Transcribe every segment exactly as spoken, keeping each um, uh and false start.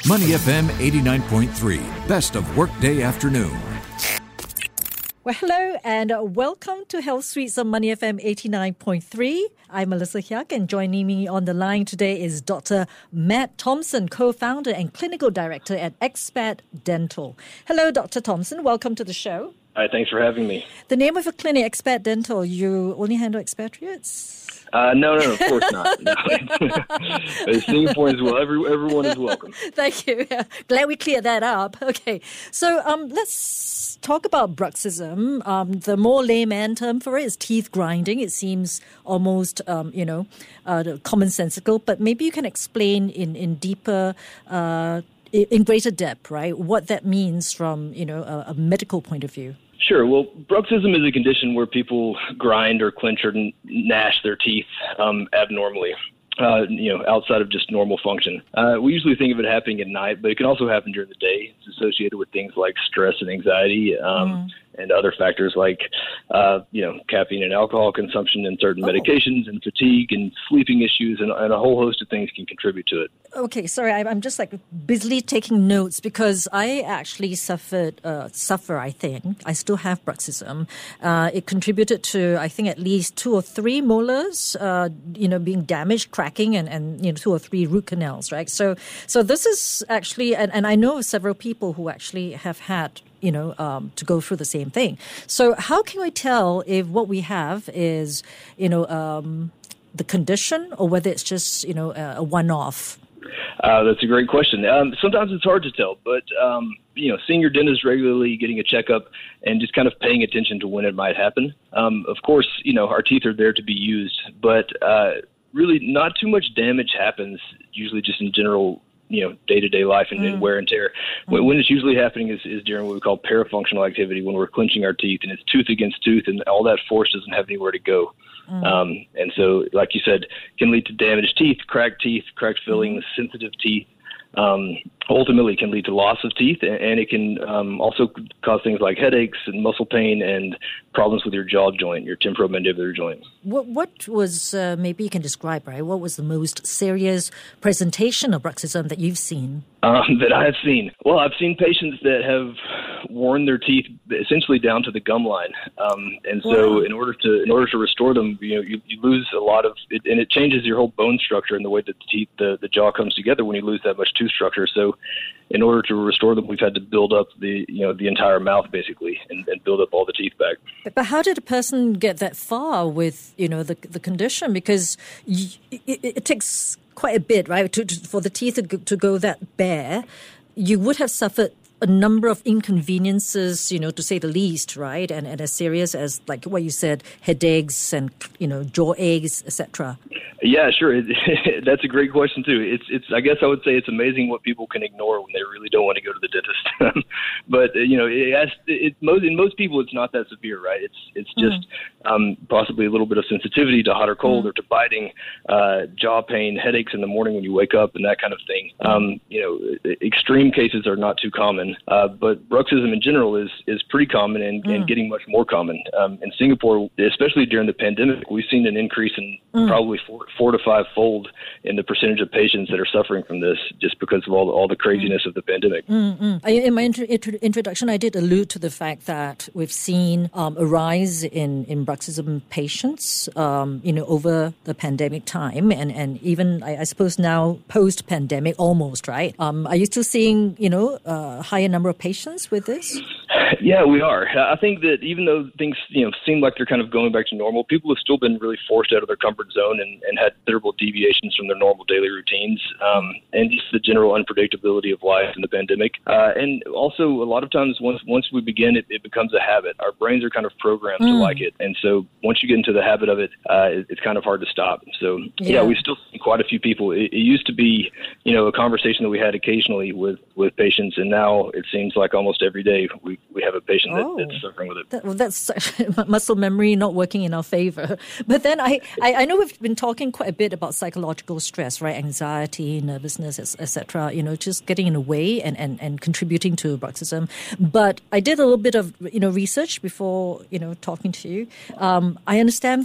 Money F M eighty-nine point three, best of workday afternoon. Well, hello and welcome to Health Suites on Money F M eighty-nine point three. I'm Melissa Hyuk, and joining me on the line today is Doctor Matt Thompson, co-founder and clinical director at Expat Dental. Hello, Doctor Thompson. Welcome to the show. Hi, thanks for having me. The name of your clinic, Expat Dental, you only handle expatriates? Uh, no, no, of course not. No. Singapore as well. Every, everyone is welcome. Thank you. Glad we cleared that up. Okay, so um, let's talk about bruxism. Um, the more layman term for it is teeth grinding. It seems almost, um, you know, uh, commonsensical, but maybe you can explain in, in deeper uh, in greater depth, right, what that means from, you know, a, a medical point of view. Sure. Well, bruxism is a condition where people grind or clench or gnash their teeth um, abnormally, uh, you know, outside of just normal function. Uh, we usually think of it happening at night, but it can also happen during the day. It's associated with things like stress and anxiety um, mm. and other factors like, uh, you know, caffeine and alcohol consumption and certain oh. medications and fatigue and sleeping issues and, and a whole host of things can contribute to it. Okay, sorry, I'm just like busily taking notes because I actually suffered, uh, suffer, I think. I still have bruxism. Uh, it contributed to, I think, at least two or three molars, uh, you know, being damaged, cracking, and, and, you know, two or three root canals, right? So, so this is actually, and, and I know several people who actually have had, you know, um, to go through the same thing. So how can we tell if what we have is, you know, um, the condition or whether it's just, you know, a, a one-off? Uh, that's a great question. Um, sometimes it's hard to tell, but, um, you know, seeing your dentist regularly, getting a checkup, and just kind of paying attention to when it might happen. Um, of course, you know, our teeth are there to be used, but uh, really not too much damage happens, usually just in general, you know, day-to-day life and, mm. and wear and tear. When, when it's usually happening is, is during what we call parafunctional activity, when we're clenching our teeth, and it's tooth against tooth, and all that force doesn't have anywhere to go. Mm. Um, and so, like you said, can lead to damaged teeth, cracked teeth, cracked fillings, mm. sensitive teeth. Um, ultimately can lead to loss of teeth, and, and it can um, also cause things like headaches and muscle pain and problems with your jaw joint, your temporomandibular joint. What, what was, uh, maybe you can describe, right, what was the most serious presentation of bruxism that you've seen? Um, that I have seen? Well, I've seen patients that have worn their teeth essentially down to the gum line. Um, and so wow. in order to in order to restore them, you know, you, you lose a lot of it, and it changes your whole bone structure and the way that the teeth, the, the jaw comes together when you lose that much tooth structure. So in order to restore them, we've had to build up the, you know, the entire mouth basically and, and build up all the teeth back. But, but how did a person get that far with, you know, the the condition? Because you, it, it takes quite a bit, right, to, to, for the teeth to go, to go that bare. You would have suffered a number of inconveniences, you know, to say the least, right? And, and as serious as, like what you said, headaches and, you know, jaw aches, et cetera. Yeah, sure. It, that's a great question too. It's, it's. I guess I would say it's amazing what people can ignore when they really don't want to go to the dentist. But you know, it has, it, most in most people, it's not that severe, right? It's, it's just mm. um, possibly a little bit of sensitivity to hot or cold, mm. or to biting, uh, jaw pain, headaches in the morning when you wake up, and that kind of thing. Um, you know, extreme cases are not too common, uh, but bruxism in general is is pretty common and, mm. and getting much more common. Um, in Singapore, especially during the pandemic, we've seen an increase in mm. probably four. four to five fold in the percentage of patients that are suffering from this just because of all the, all the craziness mm. of the pandemic. Mm-hmm. In my intro- introduction, I did allude to the fact that we've seen um, a rise in, in bruxism patients, um, you know, over the pandemic time, and, and even, I, I suppose now, post-pandemic almost, right? Um, are you still seeing, you know, a higher number of patients with this? Yeah, we are. I think that even though things, you know, seem like they're kind of going back to normal, people have still been really forced out of their comfort zone and, and had considerable deviations from their normal daily routines, um, and just the general unpredictability of life in the pandemic. Uh, and also, a lot of times, once once we begin, it, it becomes a habit. Our brains are kind of programmed mm. to like it, and so once you get into the habit of it, uh, it it's kind of hard to stop. So, yeah, yeah we still see quite a few people. It, it used to be, you know, a conversation that we had occasionally with, with patients, and now it seems like almost every day we, we have a patient that, oh. that's suffering with it. That, well, that's muscle memory not working in our favor. But then I, I, I know we've been talking quite a bit about psychological stress, right? Anxiety, nervousness, et cetera. You know, just getting in the way and, and, and contributing to bruxism. But I did a little bit of, you know, research before, you know, talking to you. Um, I understand that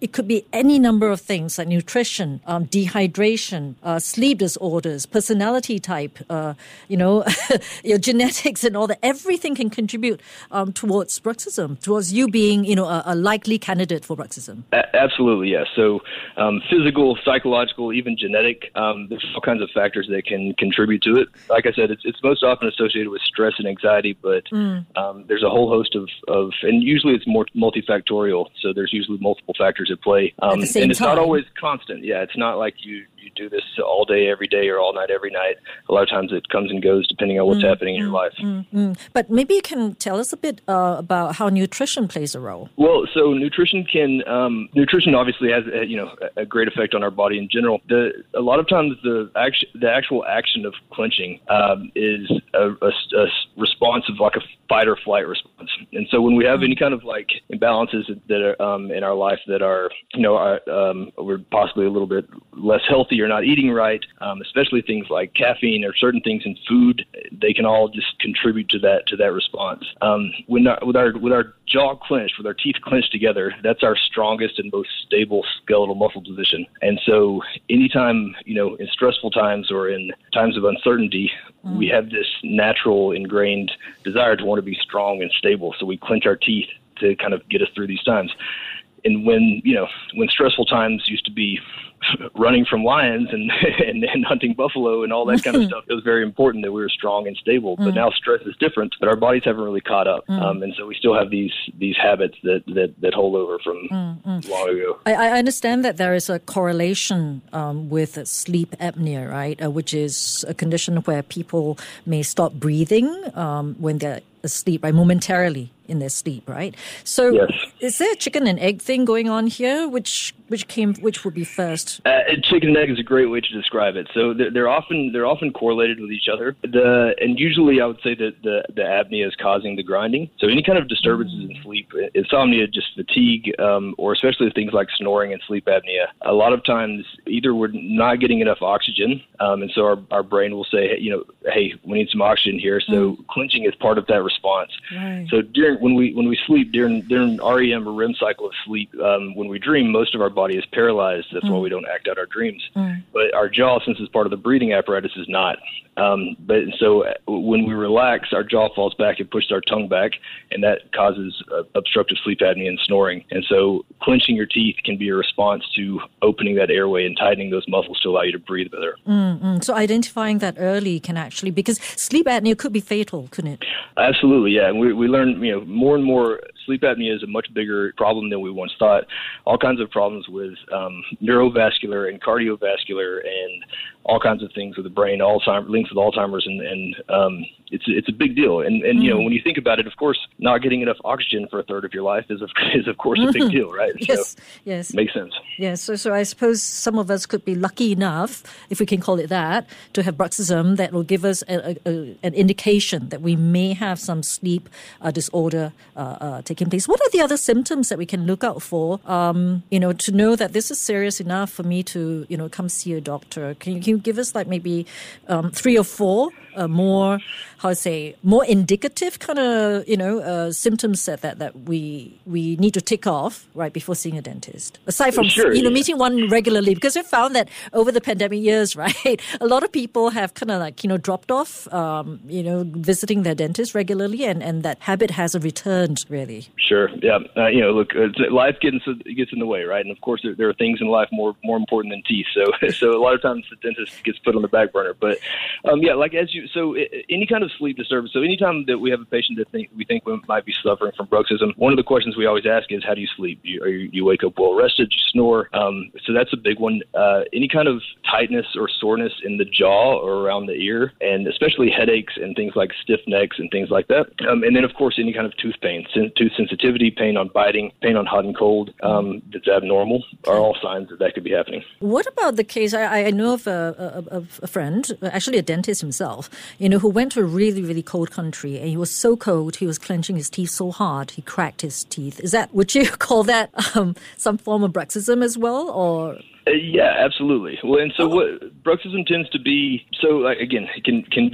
it could be any number of things like nutrition, um, dehydration, uh, sleep disorders, personality type, uh, you know, your genetics and all that. Everything can contribute um, towards bruxism, towards you being, you know, a, a likely candidate for bruxism. A- absolutely, yes. So um, physical, psychological, even genetic, um, there's all kinds of factors that can contribute to it. Like I said, it's, it's most often associated with stress and anxiety, but mm. um, there's a whole host of, of, and usually it's more multifactorial, so there's usually multiple factors at play. Um, at the same and it's time. not always constant. Yeah, it's not like you, you do this all day, every day, or all night, every night. A lot of times it comes and goes depending on what's mm, happening in mm, your life. Mm, mm. But maybe you can tell us a bit uh, about how nutrition plays a role. Well, so nutrition can, um, nutrition obviously has, a, you know, a great effect on our body in general. The, a lot of times the action, the actual action of clenching um, is a, a, a response of like a fight or flight response. And so when we have any kind of like imbalances that are um, in our life that are, you know, are, um, we're possibly a little bit less healthy or not eating right, um, especially things like caffeine or certain things in food, they can all just contribute to that to that response. Um, when our, with our with our jaw clenched, with our teeth clenched together, that's our strongest and most stable skeletal muscle position. And so anytime, you know, in stressful times or in times of uncertainty, mm. we have this natural ingrained desire to want to be strong and stable. So we clench our teeth to kind of get us through these times. And when, you know, when stressful times used to be running from lions and, and, and hunting buffalo and all that kind of stuff, it was very important that we were strong and stable. But mm. now stress is different, but our bodies haven't really caught up. Mm. Um, and so we still have these these habits that, that, that hold over from mm, mm. long ago. I, I understand that there is a correlation um, with sleep apnea, right, uh, which is a condition where people may stop breathing um, when they're asleep, right, momentarily in their sleep, right? So yes. Is there a chicken and egg thing going on here? Which which came which would be first? Uh, chicken and egg is a great way to describe it. So they're, they're often they're often correlated with each other. The and usually I would say that the, the apnea is causing the grinding. So any kind of disturbances mm. in sleep, insomnia, just fatigue, um, or especially things like snoring and sleep apnea. A lot of times either we're not getting enough oxygen, um, and so our, our brain will say, hey, you know, hey, we need some oxygen here. So mm. clenching is part of that response. Right. So during when we when we sleep during during R E M or R E M cycle of sleep, um, when we dream, most of our body is paralyzed. That's mm. why we don't act out our dreams. Mm. But our jaw, since it's part of the breathing apparatus, is not. Um, but so when we relax, our jaw falls back and pushes our tongue back, and that causes uh, obstructive sleep apnea and snoring. And so clenching your teeth can be a response to opening that airway and tightening those muscles to allow you to breathe better. Mm-hmm. So identifying that early can actually, because sleep apnea could be fatal, couldn't it? Absolutely, yeah. And we, we learn, you know, more and more sleep apnea is a much bigger problem than we once thought. All kinds of problems with um, neurovascular and cardiovascular and all kinds of things with the brain, Alzheimer's, links with Alzheimer's, and, and um, it's it's a big deal. And, and mm. you know, when you think about it, of course, not getting enough oxygen for a third of your life is, of, is of course, a big deal, right? Yes, so, yes. Makes sense. Yes, so, so I suppose some of us could be lucky enough, if we can call it that, to have bruxism that will give us a, a, a, an indication that we may have some sleep uh, disorder uh, uh, taking place. What are the other symptoms that we can look out for, um, you know, to know that this is serious enough for me to, you know, come see a doctor? Can you, can you give us like maybe um, three or four uh, more, how to say, more indicative kind of, you know, uh, symptoms that, that, that we we need to tick off right before seeing a dentist? Aside from, sure, you know, yeah. meeting one regularly, because we've found that over the pandemic years, right, a lot of people have kind of like, you know, dropped off, um, you know, visiting their dentist regularly, and, and that habit hasn't returned, really. Sure, yeah. Uh, you know, look, uh, life gets, gets in the way, right? And, of course, there, there are things in life more more important than teeth. So, so a lot of times the dentist gets put on the back burner. But, um, yeah, like as you, so any kind of sleep disturbance, so anytime that we have a patient that think, we think we might be suffering from bruxism, one of the questions we always ask is, how do you sleep? Do you, are you, you wake up well rested? Do you snore? Um, so that's a big one. Uh, any kind of tightness or soreness in the jaw or around the ear, and especially headaches and things like stiff necks and things like that. Um, and then, of course, any kind of tooth pain, tooth sensitivity, pain on biting, pain on hot and cold um, that's abnormal are all signs that that could be happening. What about the case? I, I know of a, a, a friend, actually a dentist himself, you know, who went to a really, really cold country, and he was so cold, he was clenching his teeth so hard, he cracked his teeth. Is that, would you call that um, some form of bruxism as well, or? Uh, yeah, absolutely. Well, and so oh. what bruxism tends to be, so like, again, it can can be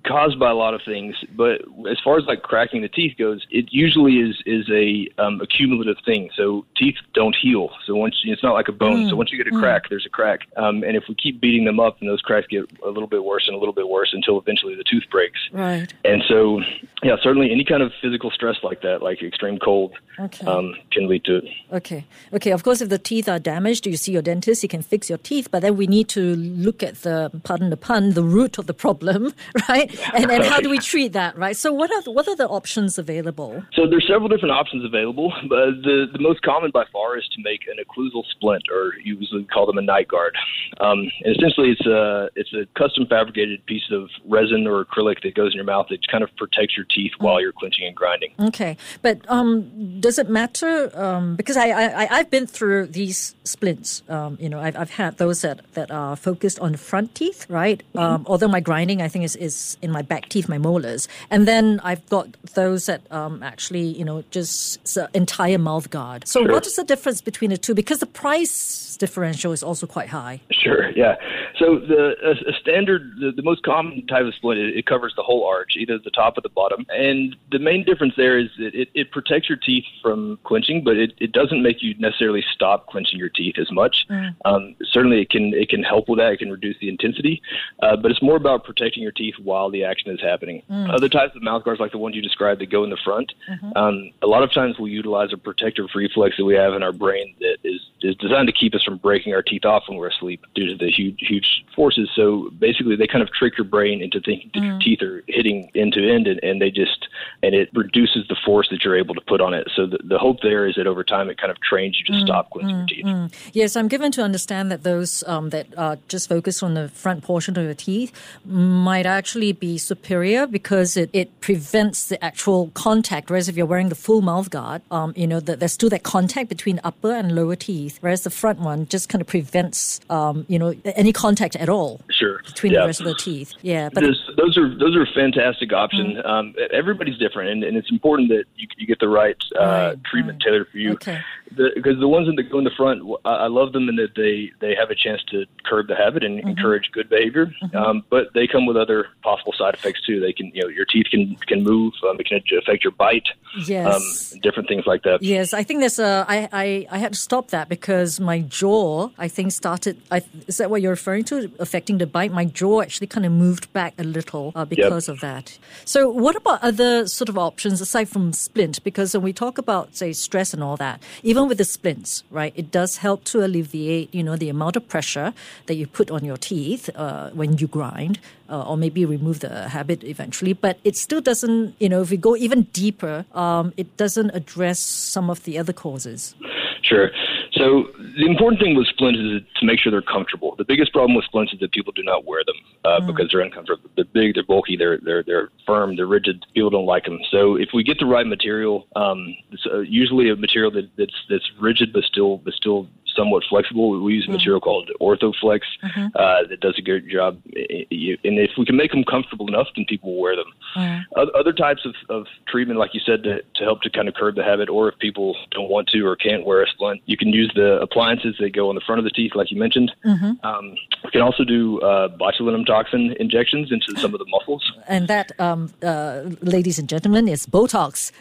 caused by a lot of things, but as far as like cracking the teeth goes, it usually is is a um, accumulative thing. So teeth don't heal. So once it's not like a bone. Mm. So once you get a crack, mm. there's a crack. Um, and if we keep beating them up, then those cracks get a little bit worse and a little bit worse until eventually the tooth breaks. Right. And so, yeah, certainly any kind of physical stress like that, like extreme cold, okay. um, can lead to it. Okay. Okay. Of course, if the teeth are damaged, you see your dentist, he can fix your teeth, but then we need to look at the, pardon the pun, the root of the problem, right? And then how do we treat that, right? So what are the, what are the options available? So there's several different options available, but the, the most common by far is to make an occlusal splint, or you usually call them a night guard. Um, and essentially, it's a it's a custom fabricated piece of resin or acrylic that goes in your mouth that kind of protects your teeth mm. while you're clenching and grinding. Okay, but um, does it matter? Um, because I, I I've been through these splints. Um, you know, I've I've had those that, that are focused on the front teeth, right? Mm-hmm. Um, although my grinding, I think, is, is in my back teeth, my molars, and then I've got those that um, actually, you know, just it's an entire mouth guard. So sure. what is the difference between the two? Because the price differential is also quite high. Sure, yeah. So the a, a standard, the, the most common type of splint, it, it covers the whole arch, either the top or the bottom. And the main difference there is that it, it protects your teeth from clenching, but it, it doesn't make you necessarily stop clenching your teeth as much. Mm. Um, certainly, it can it can help with that. It can reduce the intensity, uh, but it's more about protecting your teeth while the action is happening. Mm. Other types of mouth guards, like the ones you described, that go in the front, mm-hmm. um, a lot of times we utilize a protective reflex that we have in our brain that is, is designed to keep us from breaking our teeth off when we're asleep due to the huge, huge forces. So basically, they kind of trick your brain into thinking that mm. your teeth are hitting end to end, and, and they just and it reduces the force that you're able to put on it. So the, the hope there is that over time, it kind of trains you to mm. stop clenching mm. your teeth. Mm. Yes, I'm given to understand that those um, that are just focused on the front portion of your teeth might actually be superior because it, it prevents the actual contact. Whereas if you're wearing the full mouth guard, um, you know, the, there's still that contact between upper and lower teeth, whereas the front one just kind of prevents, um, you know, any contact at all. Sure. Between yeah. the rest of the teeth. Yeah. But There's, those are those are fantastic options. Mm. Um, everybody's different, and, and it's important that you, you get the right, uh, right treatment right. tailored for you. Okay. Because the, the ones that go in the front, I, I love them in that they, they have a chance to curb the habit and mm-hmm. encourage good behavior. Mm-hmm. Um, but they come with other possible side effects too. They can, you know, your teeth can can move. Um, it can affect your bite. Yes. Um, different things like that. Yes, I think there's a. I, I, I had to stop that because my jaw, I think, started. I, is that what you're referring to? Affecting the bite. My jaw actually kind of moved back a little uh, because yep. of that. So, what about other sort of options aside from splint? Because when we talk about, say, stress and all that, even with the splints, right, it does help to alleviate, you know, the amount of pressure that you put on your teeth uh, when you grind, uh, or maybe remove the habit eventually. But it still doesn't, you know, if we go even deeper, um, it doesn't address some of the other causes. Sure. So the important thing with splints is to make sure they're comfortable. The biggest problem with splints is that people do not wear them uh, mm. because they're uncomfortable. They're big, they're bulky, they're they're they're firm, they're rigid. People don't like them. So if we get the right material, um, it's uh, usually a material that, that's that's rigid but still but still somewhat flexible. We use a material mm. called Orthoflex mm-hmm. uh, that does a good job. And if we can make them comfortable enough, then people will wear them. Mm. Other types of, of treatment, like you said, to, to help to kind of curb the habit, or if people don't want to or can't wear a splint, you can use the appliances that go on the front of the teeth, like you mentioned. Mm-hmm. Um, we can also do uh, botulinum toxin injections into some of the muscles. And that, um, uh, ladies and gentlemen, is Botox.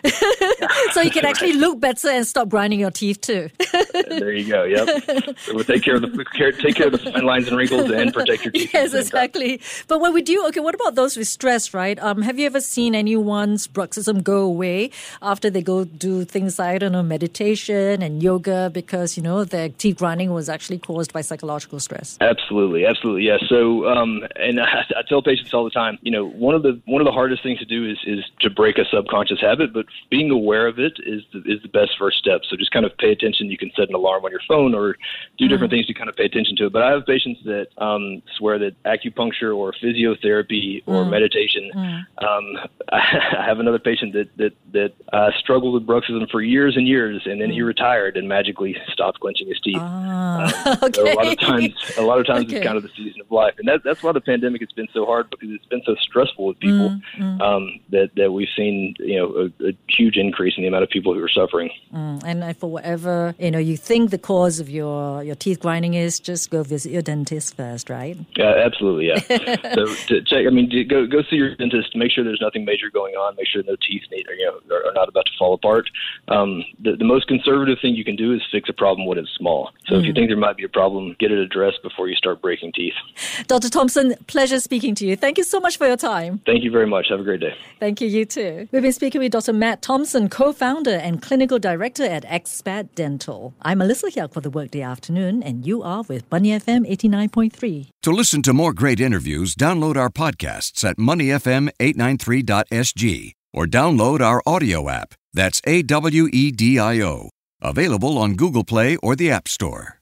So you can actually look better and stop grinding your teeth too. There you go. Yep. So we'll take care of the care, take care of the fine lines and wrinkles and protect your teeth. Yes, exactly. But when we do, okay, what about those with stress, right? Um, have you ever seen anyone's bruxism go away after they go do things like, I don't know, meditation and yoga because, you know, their teeth grinding was actually caused by psychological stress? Absolutely. Absolutely. Yeah. So, um, and I, I tell patients all the time, you know, one of the, one of the hardest things to do is, is to break a subconscious habit, but being aware of it is the, is the best first step. So just kind of pay attention. You can set an alarm on your phone or do different mm. things to kind of pay attention to it. But I have patients that um, swear that acupuncture or physiotherapy or mm. meditation. Mm. Um, I have another patient that that that uh, struggled with bruxism for years and years, and then mm. he retired and magically stopped clenching his teeth. Ah, um, okay. So a lot of times, a lot of times okay. it's kind of the season of life, and that, that's why the pandemic has been so hard, because it's been so stressful with people mm. Mm. Um, that that we've seen, you know, a, a huge increase in the amount of people who are suffering. Mm. And for whatever, you know, you think the cause signs of your, your teeth grinding is, just go visit your dentist first, right? Yeah, absolutely, yeah. So to check, I mean, go go see your dentist, make sure there's nothing major going on, make sure no teeth need, you know, are, are not about to fall apart. Um, the, the most conservative thing you can do is fix a problem when it's small. So mm. if you think there might be a problem, get it addressed before you start breaking teeth. Doctor Thompson, pleasure speaking to you. Thank you so much for your time. Thank you very much. Have a great day. Thank you, you too. We've been speaking with Doctor Matt Thompson, co-founder and clinical director at Expat Dental. I'm Melissa Hiak for the Workday Afternoon, and you are with Money F M eighty-nine point three. To listen to more great interviews, download our podcasts at money f m eight nine three dot s g or download our audio app. That's A W E D I O. Available on Google Play or the App Store.